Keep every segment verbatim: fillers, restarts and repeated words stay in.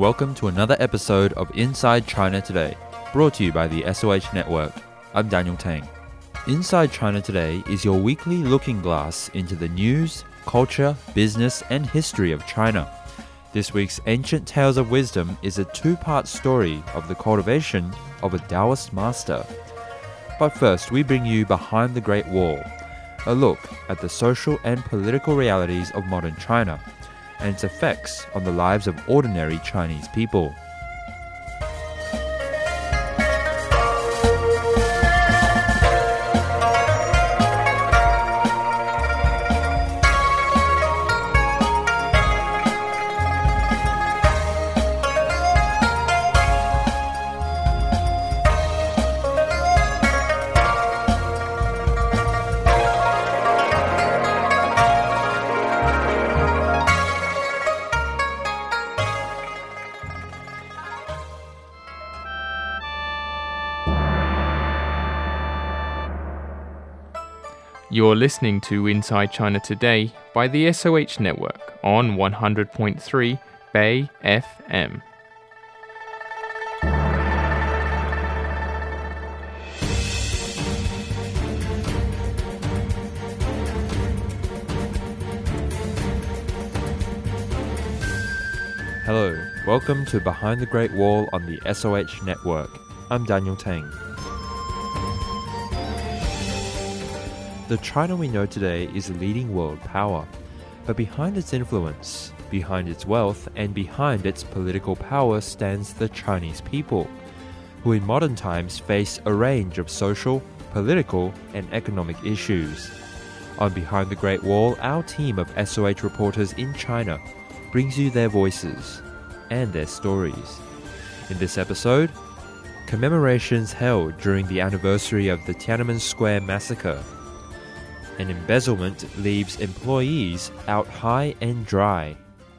welcome to another episode of Inside China Today, brought to you by the S O H Network. I'm Daniel Tang. Inside China Today is your weekly looking glass into the news, culture, business, and history of China. This week's Ancient Tales of Wisdom is a two-part story of the cultivation of a Taoist master. But first, we bring you Behind the Great Wall, a look at the social and political realities of modern China and its effects on the lives of ordinary Chinese people. You're listening to Inside China Today by the S O H Network on one hundred point three Bay F M. Hello, welcome to Behind the Great Wall on the S O H Network. I'm Daniel Tang. The China we know today is a leading world power, but behind its influence, behind its wealth, and behind its political power stands the Chinese people, who in modern times face a range of social, political, and economic issues. On Behind the Great Wall, our team of S O H reporters in China brings you their voices and their stories. In this episode, commemorations held during the anniversary of the Tiananmen Square massacre. And embezzlement leaves employees out high and dry.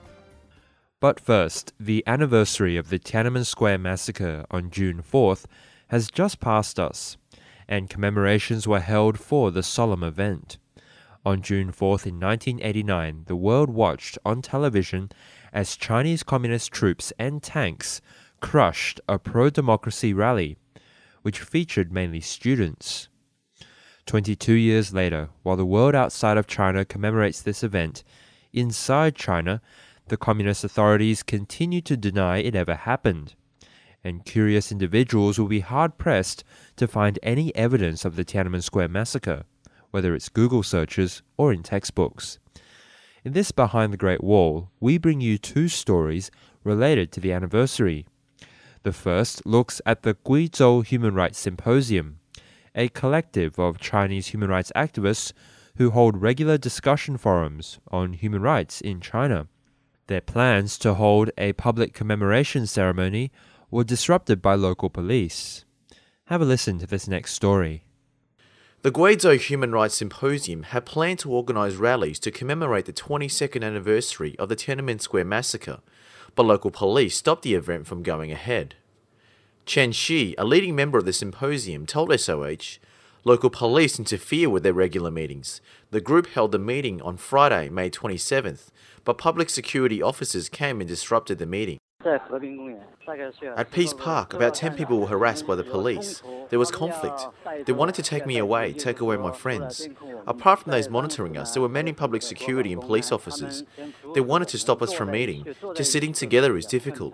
But first, the anniversary of the Tiananmen Square massacre on June fourth has just passed us, and commemorations were held for the solemn event. On June fourth in nineteen eighty-nine, the world watched on television as Chinese communist troops and tanks crushed a pro-democracy rally, which featured mainly students. twenty-two years later, while the world outside of China commemorates this event, inside China, the communist authorities continue to deny it ever happened. And curious individuals will be hard-pressed to find any evidence of the Tiananmen Square massacre, whether it's Google searches or in textbooks. In this Behind the Great Wall, we bring you two stories related to the anniversary. The first looks at the Guizhou Human Rights Symposium, a collective of Chinese human rights activists who hold regular discussion forums on human rights in China. Their plans to hold a public commemoration ceremony were disrupted by local police. Have a listen to this next story. The Guizhou Human Rights Symposium had planned to organise rallies to commemorate the twenty-second anniversary of the Tiananmen Square massacre, but local police stopped the event from going ahead. Chen Shi, a leading member of the symposium, told S O H, local police interfere with their regular meetings. The group held the meeting on Friday, May twenty-seventh, but public security officers came and disrupted the meeting. At Peace Park, about ten people were harassed by the police. There was conflict. They wanted to take me away, take away my friends. Apart from those monitoring us, there were many public security and police officers. They wanted to stop us from meeting. Just sitting together is difficult.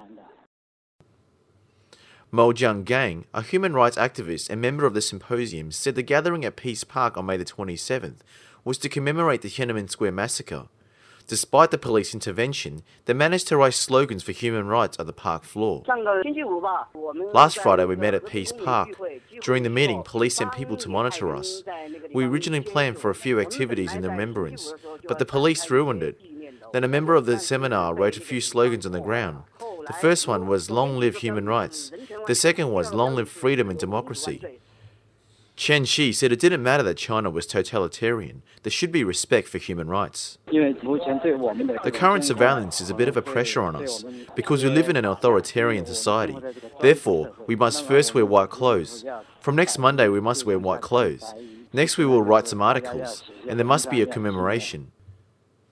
Mo Jiangang, a human rights activist and member of the symposium, said the gathering at Peace Park on May the twenty-seventh was to commemorate the Tiananmen Square massacre. Despite the police intervention, they managed to raise slogans for human rights on the park floor. Last Friday we met at Peace Park. During the meeting, police sent people to monitor us. We originally planned for a few activities in the remembrance, but the police ruined it. Then a member of the seminar wrote a few slogans on the ground. The first one was "Long live human rights." The second was "Long live freedom and democracy." Chen Shi said it didn't matter that China was totalitarian. There should be respect for human rights. The current surveillance is a bit of a pressure on us because we live in an authoritarian society. Therefore, we must first wear white clothes. From next Monday, we must wear white clothes. Next, we will write some articles, and there must be a commemoration.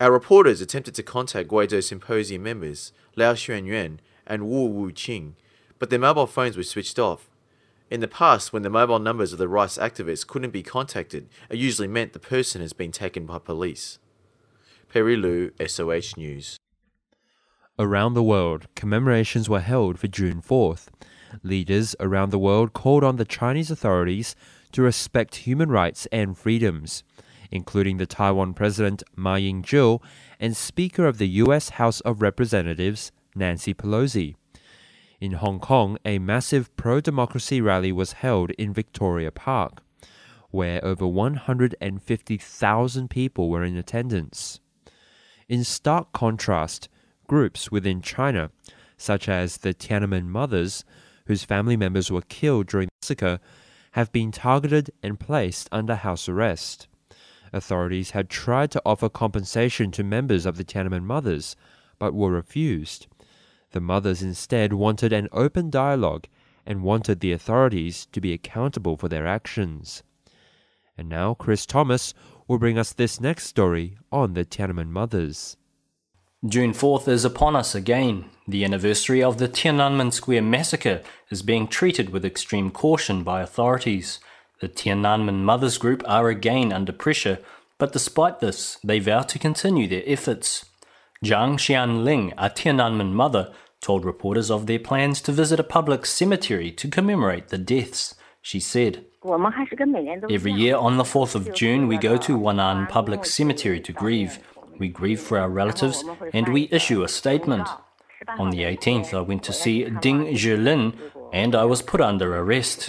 Our reporters attempted to contact Guizhou Symposium members Liao Xuanyuan and Wu Wuqing, but their mobile phones were switched off. In the past, when the mobile numbers of the rights activists couldn't be contacted, it usually meant the person has been taken by police. Perry Liu, S O H News. Around the world, commemorations were held for June fourth. Leaders around the world called on the Chinese authorities to respect human rights and freedoms, including the Taiwan President Ma Ying-jeou and Speaker of the U S House of Representatives Nancy Pelosi. In Hong Kong, a massive pro-democracy rally was held in Victoria Park, where over one hundred fifty thousand people were in attendance. In stark contrast, groups within China, such as the Tiananmen Mothers, whose family members were killed during the massacre, have been targeted and placed under house arrest. Authorities had tried to offer compensation to members of the Tiananmen Mothers, but were refused. The mothers instead wanted an open dialogue and wanted the authorities to be accountable for their actions. And now Chris Thomas will bring us this next story on the Tiananmen Mothers. June fourth is upon us again. The anniversary of the Tiananmen Square massacre is being treated with extreme caution by authorities. The Tiananmen Mothers Group are again under pressure, but despite this, they vow to continue their efforts. Zhang Xianling, a Tiananmen mother, told reporters of their plans to visit a public cemetery to commemorate the deaths. She said, "Every year on the fourth of June, we go to Wan'an Public Cemetery to grieve. We grieve for our relatives and we issue a statement. On the eighteenth, I went to see Ding Zhilin and I was put under arrest."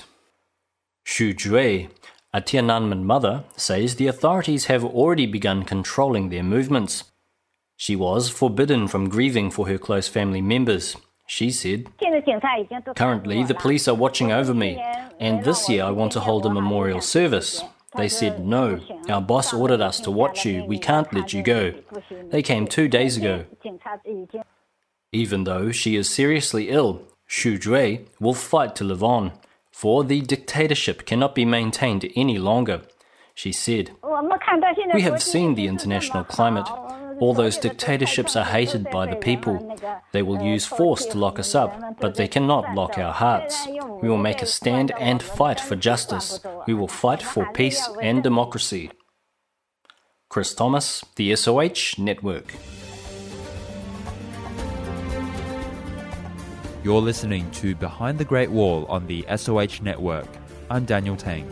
Xu Jue, a Tiananmen mother, says the authorities have already begun controlling their movements. She was forbidden from grieving for her close family members. She said, "Currently, the police are watching over me, and this year I want to hold a memorial service. They said, no, our boss ordered us to watch you, we can't let you go. They came two days ago." Even though she is seriously ill, Xu Jue will fight to live on, for the dictatorship cannot be maintained any longer. She said, "We have seen the international climate. All those dictatorships are hated by the people. They will use force to lock us up, but they cannot lock our hearts. We will make a stand and fight for justice. We will fight for peace and democracy." Chris Thomas, the S O H Network. You're listening to Behind the Great Wall on the S O H Network. I'm Daniel Tang.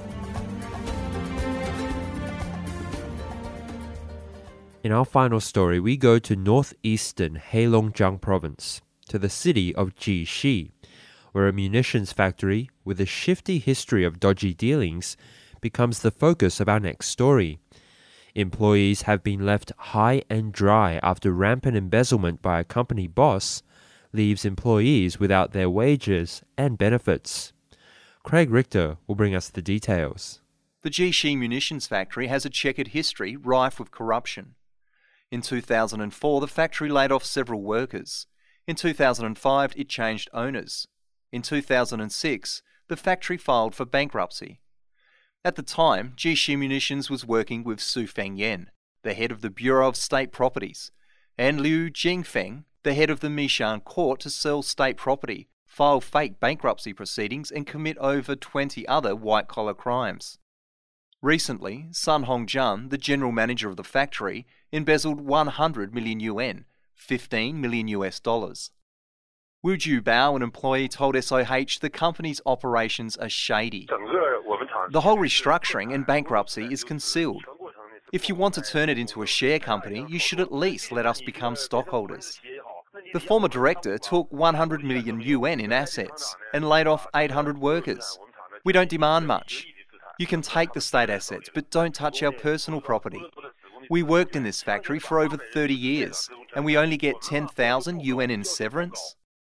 In our final story, we go to northeastern Heilongjiang province, to the city of Jixi, where a munitions factory with a shifty history of dodgy dealings becomes the focus of our next story. Employees have been left high and dry after rampant embezzlement by a company boss leaves employees without their wages and benefits. Craig Richter will bring us the details. The Jixi munitions factory has a checkered history rife with corruption. In two thousand four, the factory laid off several workers. In two thousand five, it changed owners. In two thousand six, the factory filed for bankruptcy. At the time, Jixi Munitions was working with Su Fengyan, the head of the Bureau of State Properties, and Liu Jingfeng, the head of the Mishan Court, to sell state property, file fake bankruptcy proceedings and commit over twenty other white-collar crimes. Recently, Sun Hongjian, the general manager of the factory, embezzled one hundred million yuan, fifteen million U S dollars. Wu Jiubao, an employee, told S O H the company's operations are shady. The whole restructuring and bankruptcy is concealed. If you want to turn it into a share company, you should at least let us become stockholders. The former director took one hundred million yuan in assets and laid off eight hundred workers. We don't demand much. You can take the state assets, but don't touch our personal property. We worked in this factory for over thirty years, and we only get ten thousand yuan in severance.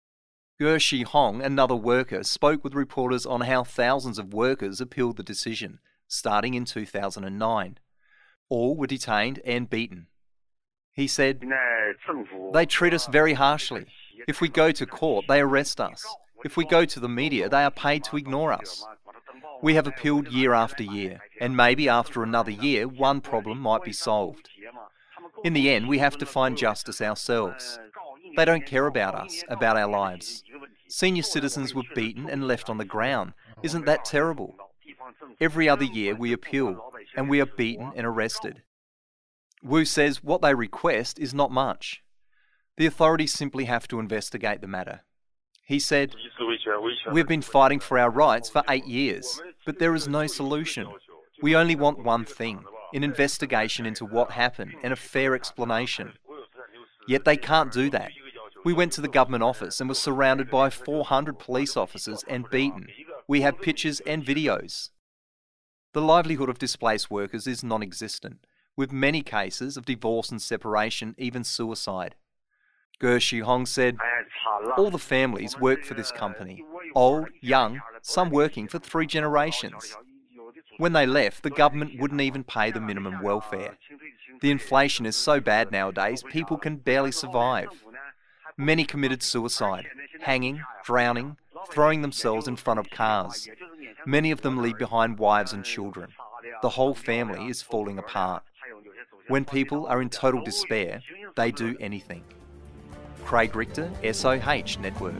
Ge Shihong, another worker, spoke with reporters on how thousands of workers appealed the decision, starting in two thousand nine. All were detained and beaten. He said, "They treat us very harshly. If we go to court, they arrest us. If we go to the media, they are paid to ignore us. We have appealed year after year, and maybe after another year, one problem might be solved. In the end, we have to find justice ourselves. They don't care about us, about our lives. Senior citizens were beaten and left on the ground. Isn't that terrible? Every other year we appeal, and we are beaten and arrested. Wu says what they request is not much. The authorities simply have to investigate the matter. He said, "We've been fighting for our rights for eight years, but there is no solution. We only want one thing, an investigation into what happened and a fair explanation. Yet they can't do that. We went to the government office and were surrounded by four hundred police officers and beaten. We have pictures and videos." The livelihood of displaced workers is non-existent, with many cases of divorce and separation, even suicide. Ge Shihong said, "All the families work for this company, old, young, some working for three generations. When they left, the government wouldn't even pay the minimum welfare. The inflation is so bad nowadays, people can barely survive. Many committed suicide, hanging, drowning, throwing themselves in front of cars. Many of them leave behind wives and children. The whole family is falling apart. When people are in total despair, they do anything." Craig Richter, S O H Network.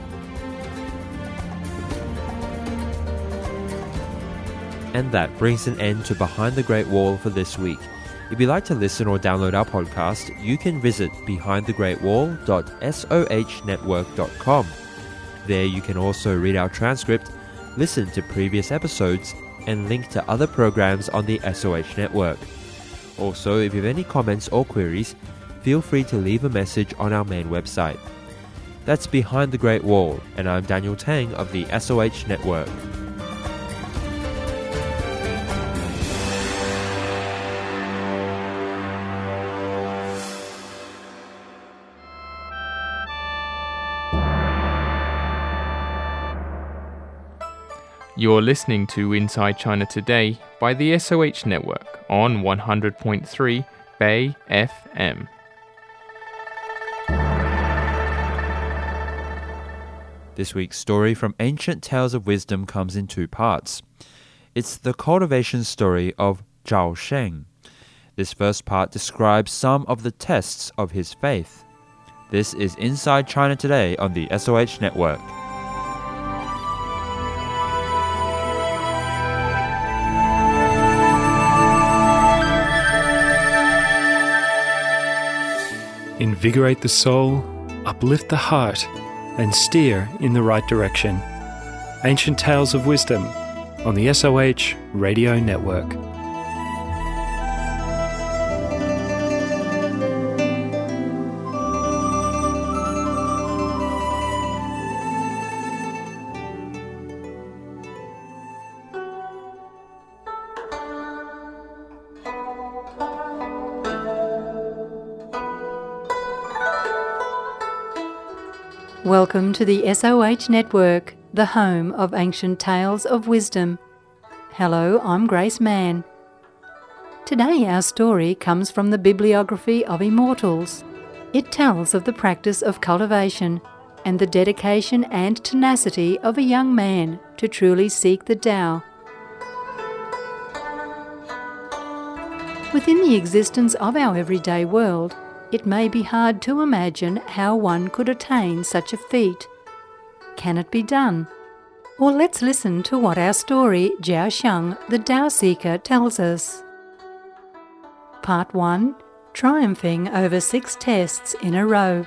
And that brings an end to Behind the Great Wall for this week. If you'd like to listen or download our podcast, you can visit behind the great wall dot soh network dot com. There you can also read our transcript, listen to previous episodes, and link to other programs on the S O H network. Also, if you have any comments or queries, feel free to leave a message on our main website. That's Behind the Great Wall, and I'm Daniel Tang of the S O H network. You're listening to Inside China Today by the S O H Network on one hundred point three Bay F M. This week's story from Ancient Tales of Wisdom comes in two parts. It's the cultivation story of Zhao Sheng. This first part describes some of the tests of his faith. This is Inside China Today on the S O H Network. Invigorate the soul, uplift the heart, and steer in the right direction. Ancient Tales of Wisdom on the S O H Radio Network. Welcome to the S O H Network, the home of Ancient Tales of Wisdom. Hello, I'm Grace Mann. Today our story comes from the Bibliography of Immortals. It tells of the practice of cultivation and the dedication and tenacity of a young man to truly seek the Tao. Within the existence of our everyday world, it may be hard to imagine how one could attain such a feat. Can it be done? Well, let's listen to what our story, Zhao Sheng, the Tao Seeker, tells us. Part one. Triumphing over six tests in a row.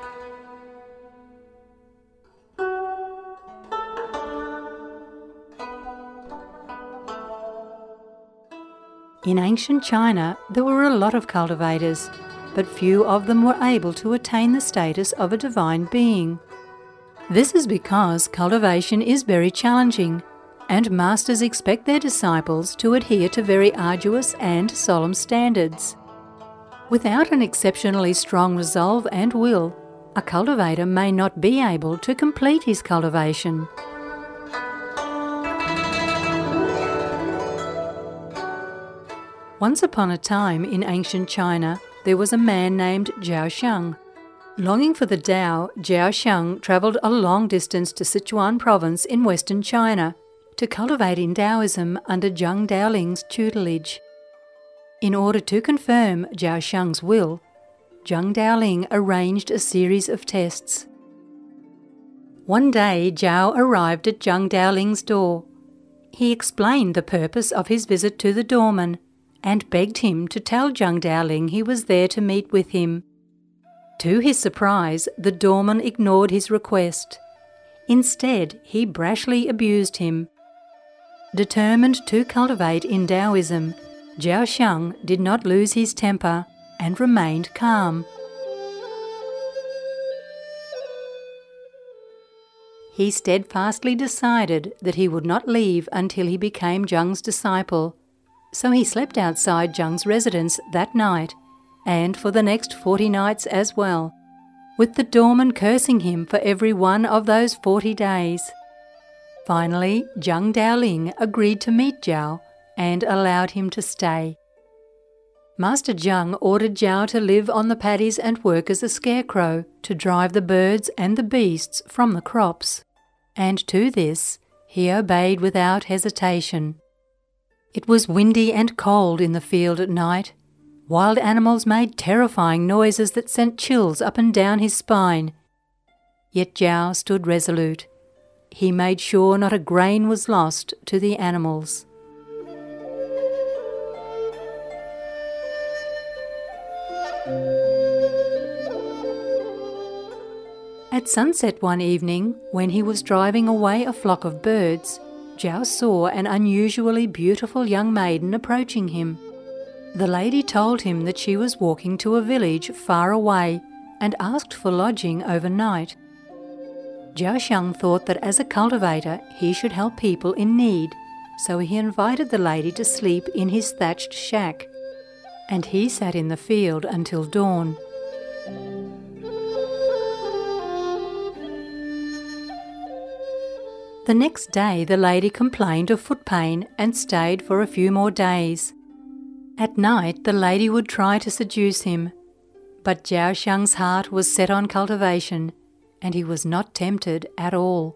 In ancient China, there were a lot of cultivators, but few of them were able to attain the status of a divine being. This is because cultivation is very challenging, and masters expect their disciples to adhere to very arduous and solemn standards. Without an exceptionally strong resolve and will, a cultivator may not be able to complete his cultivation. Once upon a time in ancient China, there was a man named Zhao Sheng. Longing for the Tao, Zhao Sheng travelled a long distance to Sichuan province in western China to cultivate in Taoism under Zhang Daoling's tutelage. In order to confirm Zhao Sheng's will, Zhang Daoling arranged a series of tests. One day, Zhao arrived at Zhang Daoling's door. He explained the purpose of his visit to the doorman and begged him to tell Zhang Daoling he was there to meet with him. To his surprise, the doorman ignored his request. Instead, he brashly abused him. Determined to cultivate in Taoism, Zhao Sheng did not lose his temper and remained calm. He steadfastly decided that he would not leave until he became Zhang's disciple, so he slept outside Zhang's residence that night and for the next forty nights as well, with the doorman cursing him for every one of those forty days. Finally, Zhang Daoling agreed to meet Zhao and allowed him to stay. Master Zhang ordered Zhao to live on the paddies and work as a scarecrow to drive the birds and the beasts from the crops, and to this he obeyed without hesitation. It was windy and cold in the field at night. Wild animals made terrifying noises that sent chills up and down his spine. Yet Zhao stood resolute. He made sure not a grain was lost to the animals. At sunset one evening, when he was driving away a flock of birds, Zhao saw an unusually beautiful young maiden approaching him. The lady told him that she was walking to a village far away and asked for lodging overnight. Zhao Sheng thought that as a cultivator he should help people in need, so he invited the lady to sleep in his thatched shack, and he sat in the field until dawn. The next day the lady complained of foot pain and stayed for a few more days. At night the lady would try to seduce him, but Zhao Sheng's heart was set on cultivation, and he was not tempted at all.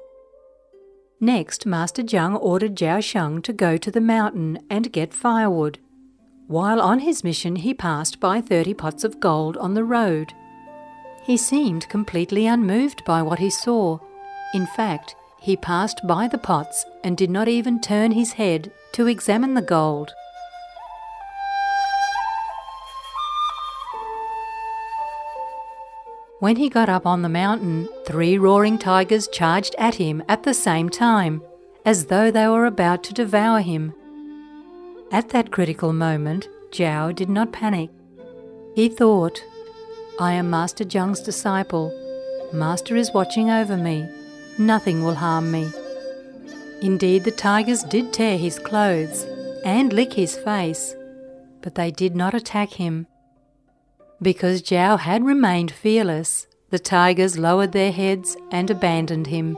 Next, Master Zhang ordered Zhao Sheng to go to the mountain and get firewood. While on his mission he passed by thirty pots of gold on the road. He seemed completely unmoved by what he saw. In fact, he passed by the pots and did not even turn his head to examine the gold. When he got up on the mountain, three roaring tigers charged at him at the same time, as though they were about to devour him. At that critical moment, Zhao did not panic. He thought, "I am Master Zhang's disciple. Master is watching over me. Nothing will harm me." Indeed, the tigers did tear his clothes and lick his face, but they did not attack him. Because Zhao had remained fearless, the tigers lowered their heads and abandoned him.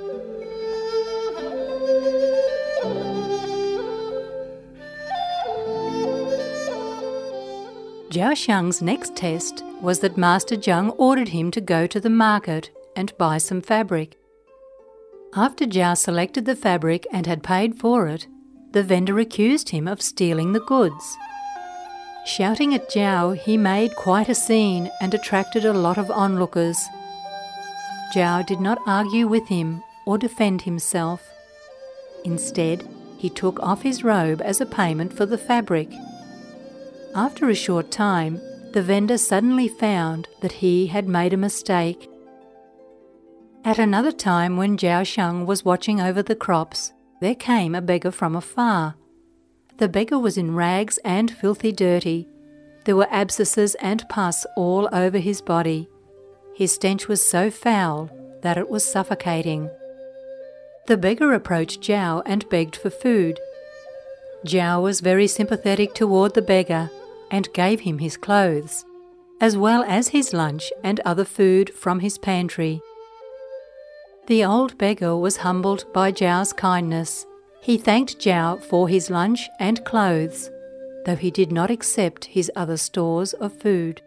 Zhao Sheng's next test was that Master Zhang ordered him to go to the market and buy some fabric. After Zhao selected the fabric and had paid for it, the vendor accused him of stealing the goods. Shouting at Zhao, he made quite a scene and attracted a lot of onlookers. Zhao did not argue with him or defend himself. Instead, he took off his robe as a payment for the fabric. After a short time, the vendor suddenly found that he had made a mistake. At another time, when Zhao Sheng was watching over the crops, there came a beggar from afar. The beggar was in rags and filthy dirty. There were abscesses and pus all over his body. His stench was so foul that it was suffocating. The beggar approached Zhao and begged for food. Zhao was very sympathetic toward the beggar and gave him his clothes, as well as his lunch and other food from his pantry. The old beggar was humbled by Zhao's kindness. He thanked Zhao for his lunch and clothes, though he did not accept his other stores of food.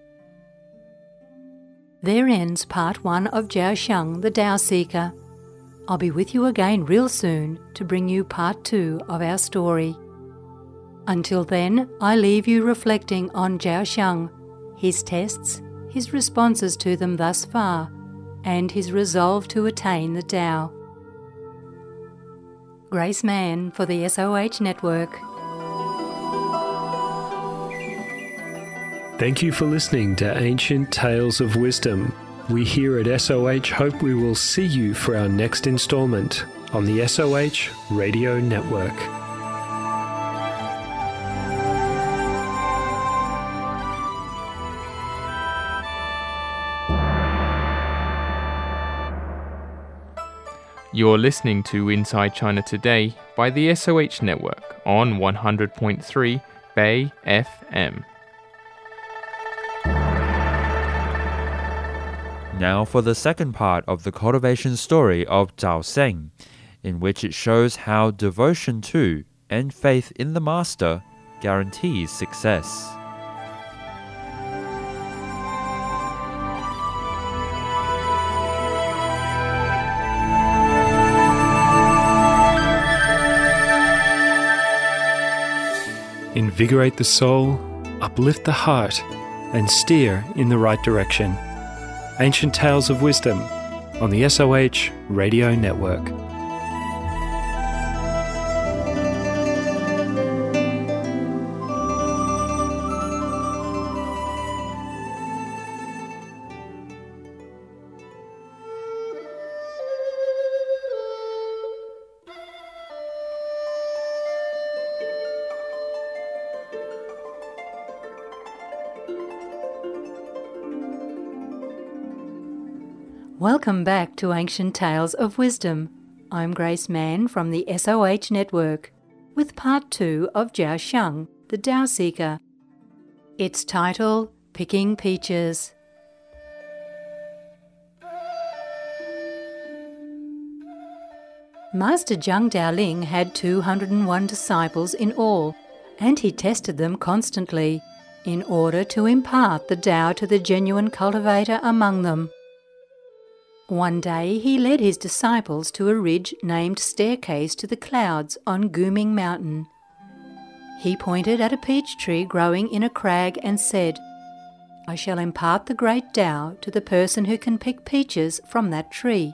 There ends part one of Zhao Sheng, the Tao Seeker. I'll be with you again real soon to bring you part two of our story. Until then, I leave you reflecting on Zhao Xiang, his tests, his responses to them thus far, and his resolve to attain the Tao. Grace Mann for the S O H Network. Thank you for listening to Ancient Tales of Wisdom. We here at S O H hope we will see you for our next installment on the S O H Radio Network. You're listening to Inside China Today by the S O H Network on one hundred point three Bay F M. Now for the second part of the cultivation story of Zhao Seng, in which it shows how devotion to and faith in the Master guarantees success. Invigorate the soul, uplift the heart, and steer in the right direction. Ancient Tales of Wisdom on the S O H Radio Network. Welcome back to Ancient Tales of Wisdom. I'm Grace Mann from the S O H Network, with part two of Zhao Xiang, the Tao Seeker. Its title, Picking Peaches. Master Zhang Daoling had two hundred one disciples in all, and he tested them constantly, in order to impart the Tao to the genuine cultivator among them. One day he led his disciples to a ridge named Staircase to the Clouds on Guming Mountain. He pointed at a peach tree growing in a crag and said, "I shall impart the great Tao to the person who can pick peaches from that tree."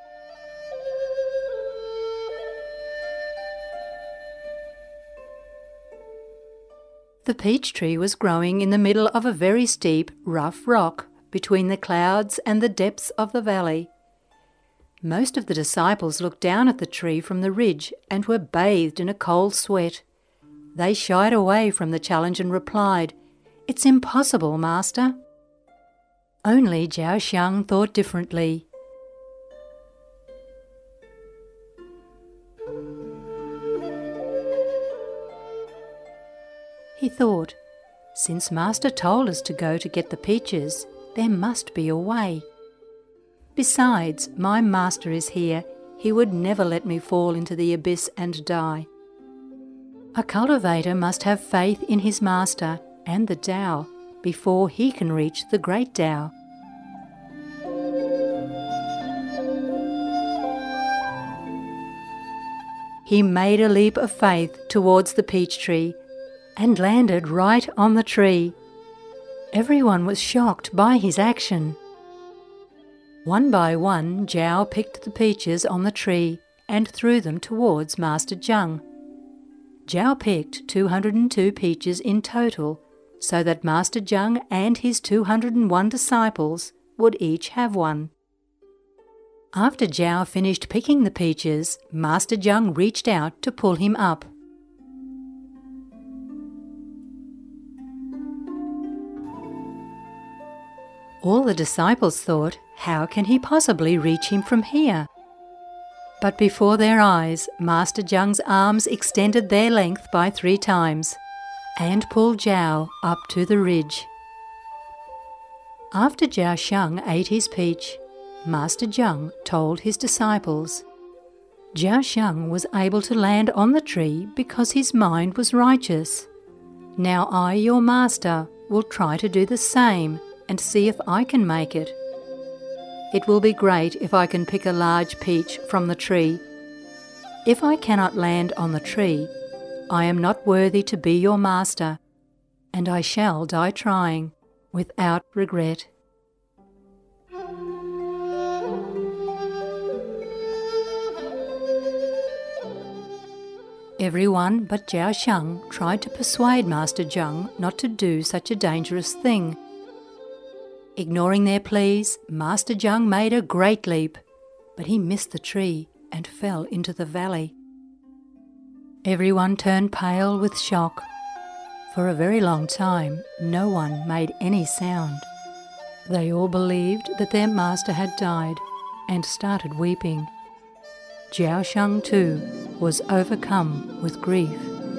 The peach tree was growing in the middle of a very steep, rough rock between the clouds and the depths of the valley. Most of the disciples looked down at the tree from the ridge and were bathed in a cold sweat. They shied away from the challenge and replied, "It's impossible, Master." Only Zhao Xiang thought differently. He thought, "Since Master told us to go to get the peaches, there must be a way. Besides, my Master is here. He would never let me fall into the abyss and die." A cultivator must have faith in his Master and the Tao before he can reach the great Tao. He made a leap of faith towards the peach tree and landed right on the tree. Everyone was shocked by his action. One by one, Zhao picked the peaches on the tree and threw them towards Master Zhang. Zhao picked two hundred two peaches in total, so that Master Zhang and his two hundred one disciples would each have one. After Zhao finished picking the peaches, Master Zhang reached out to pull him up. All the disciples thought, how can he possibly reach him from here? But before their eyes, Master Zhang's arms extended their length by three times and pulled Zhao up to the ridge. After Zhao Xiang ate his peach, Master Zhang told his disciples, Zhao Xiang was able to land on the tree because his mind was righteous. Now I, your master, will try to do the same and see if I can make it. It will be great if I can pick a large peach from the tree. If I cannot land on the tree, I am not worthy to be your master, and I shall die trying, without regret. Everyone but Jiao Shang tried to persuade Master Zheng not to do such a dangerous thing. Ignoring their pleas, Master Zheng made a great leap, but he missed the tree and fell into the valley. Everyone turned pale with shock. For a very long time, no one made any sound. They all believed that their master had died and started weeping. Jiao Shang, too, was overcome with grief.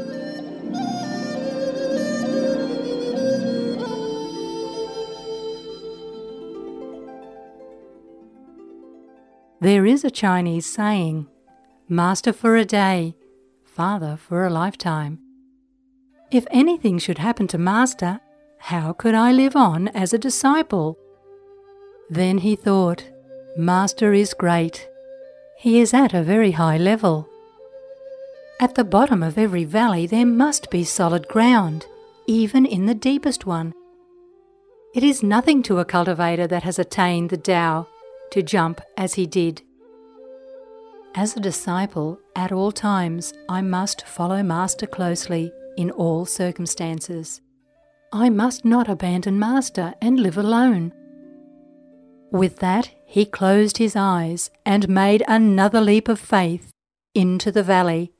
There is a Chinese saying, "Master for a day, father for a lifetime." If anything should happen to Master, how could I live on as a disciple? Then he thought, Master is great. He is at a very high level. At the bottom of every valley there must be solid ground, even in the deepest one. It is nothing to a cultivator that has attained the Tao to jump as he did. As a disciple, at all times, I must follow Master closely in all circumstances. I must not abandon Master and live alone. With that, he closed his eyes and made another leap of faith into the valley.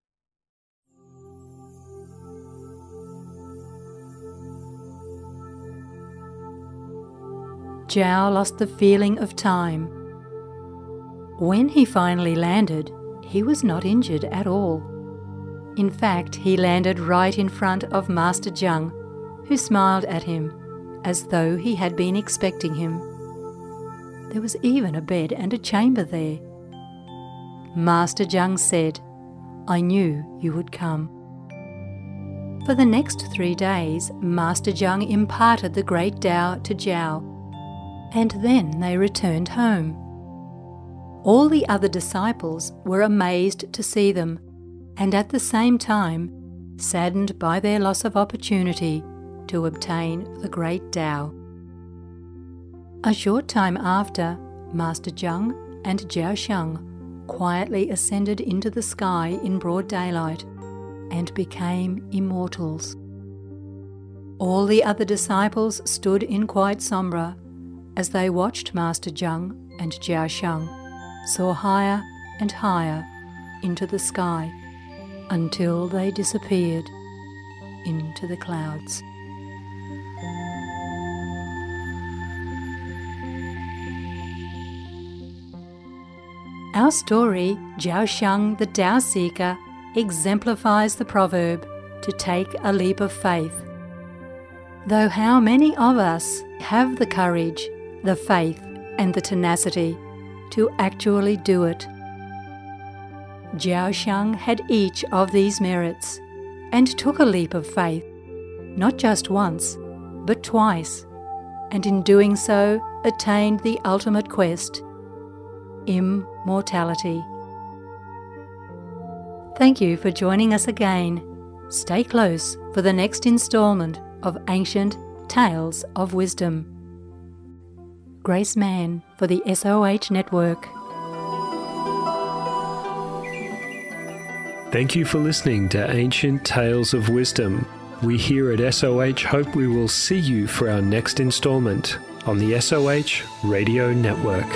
Jiao lost the feeling of time. When he finally landed, he was not injured at all. In fact, he landed right in front of Master Zheng, who smiled at him, as though he had been expecting him. There was even a bed and a chamber there. Master Zheng said, "I knew you would come." For the next three days, Master Zheng imparted the great Tao to Jiao, and then they returned home. All the other disciples were amazed to see them, and at the same time saddened by their loss of opportunity to obtain the great Tao. A short time after, Master Zheng and Jiao Shang quietly ascended into the sky in broad daylight and became immortals. All the other disciples stood in quiet sombra as they watched Master Zheng and Jiao Shang soar higher and higher into the sky until they disappeared into the clouds. Our story, Jiao Shang the Tao Seeker, exemplifies the proverb to take a leap of faith. Though how many of us have the courage, the faith, and the tenacity to actually do it? Jiao Shang had each of these merits and took a leap of faith, not just once, but twice, and in doing so attained the ultimate quest, immortality. Thank you for joining us again. Stay close for the next installment of Ancient Tales of Wisdom. Grace Mann for the S O H Network. Thank you for listening to Ancient Tales of Wisdom. We here at S O H hope we will see you for our next installment on the S O H Radio Network.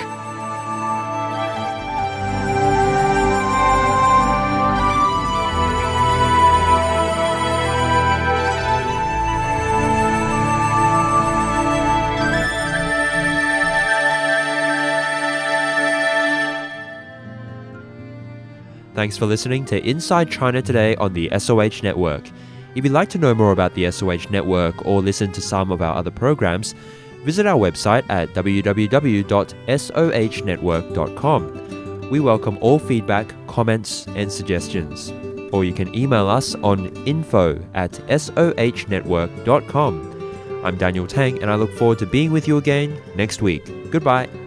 Thanks for listening to Inside China Today on the S O H Network. If you'd like to know more about the S O H Network or listen to some of our other programs, visit our website at w w w dot s o h network dot com. We welcome all feedback, comments, and suggestions. Or you can email us on info at s o h network dot com. I'm Daniel Tang, and I look forward to being with you again next week. Goodbye.